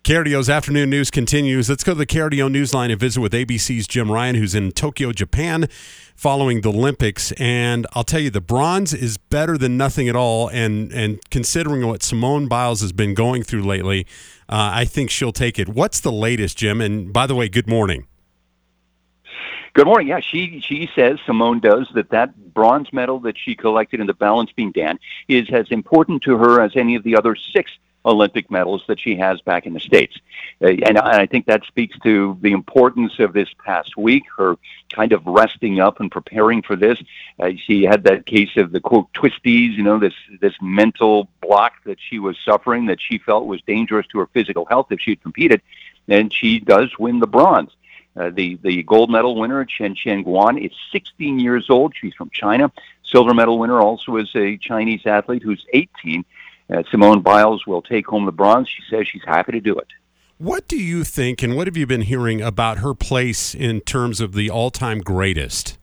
KRDO's afternoon news continues. Let's go to the KRDO Newsline and visit with ABC's Jim Ryan, who's in Tokyo, Japan, following the Olympics. And I'll tell you, the bronze is better than nothing at all. And considering what Simone Biles has been going through lately, I think she'll take it. What's the latest, Jim? And by the way, good morning. Good morning. Yeah, she says, Simone does, that bronze medal that she collected in the balance beam, Dan, is as important to her as any of the other 6 Olympic medals that she has back in the States. And I think that speaks to the importance of this past week, her kind of resting up and preparing for this. She had that case of the, quote, twisties, this mental block that she was suffering that she felt was dangerous to her physical health if she had competed, and she does win the bronze. The gold medal winner, Chen Guan, is 16 years old. She's from China. Silver medal winner also is a Chinese athlete who's 18. Simone Biles will take home the bronze. She says she's happy to do it. What do you think, and what have you been hearing about her place in terms of the all-time greatest?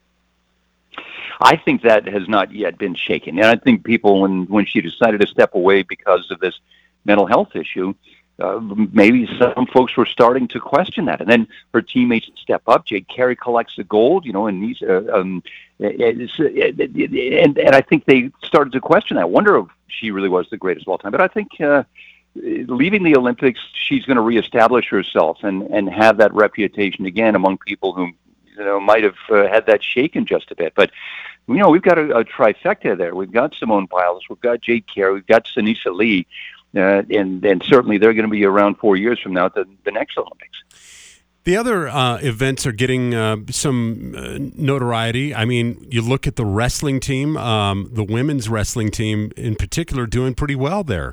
I think that has not yet been shaken. And I think people, when she decided to step away because of this mental health issue, maybe some folks were starting to question that. And then her teammates step up. Jake Carey collects the gold, and these, and I think they started to question that. I wonder if she really was the greatest of all time. But I think leaving the Olympics, she's going to reestablish herself and have that reputation again among people who might have had that shaken just a bit. But we've got a trifecta there. We've got Simone Biles, we've got Jake Carey, we've got Sunisa Lee. And certainly they're going to be around 4 years from now at the next Olympics. The other events are getting some notoriety. I mean, you look at the wrestling team, the women's wrestling team in particular, doing pretty well there.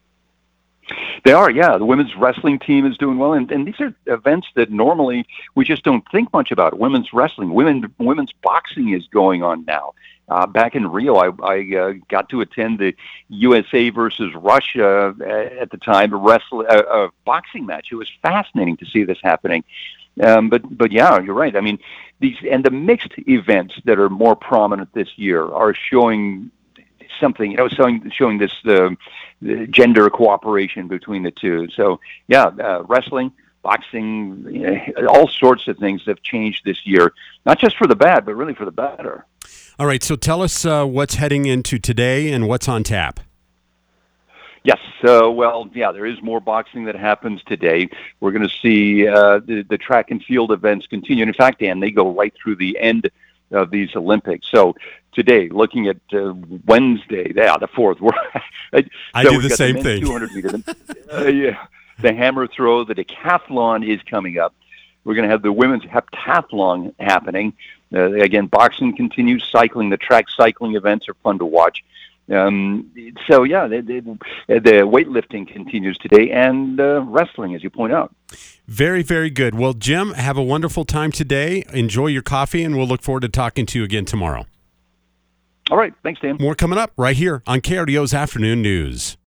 They are, yeah. The women's wrestling team is doing well, and these are events that normally we just don't think much about. Women's wrestling, women's boxing is going on now. Back in Rio, I got to attend the USA versus Russia at the time, a boxing match. It was fascinating to see this happening. But yeah, you're right. I mean, the mixed events that are more prominent this year are showing something, showing this the gender cooperation between the two. So yeah, wrestling, boxing, all sorts of things have changed this year, not just for the bad, but really for the better. All right, so tell us what's heading into today and what's on tap. Yes, there is more boxing that happens today. We're going to see the track and field events continue. And in fact, Dan, they go right through the end of these Olympics. So today, looking at Wednesday, the 4th. I do the same thing. 200 meter. The hammer throw, the decathlon is coming up. We're going to have the women's heptathlon happening. Again, boxing continues, cycling. The track cycling events are fun to watch. The weightlifting continues today, and wrestling, as you point out. Very, very good. Well, Jim, have a wonderful time today. Enjoy your coffee, and we'll look forward to talking to you again tomorrow. All right. Thanks, Dan. More coming up right here on KRDO's Afternoon News.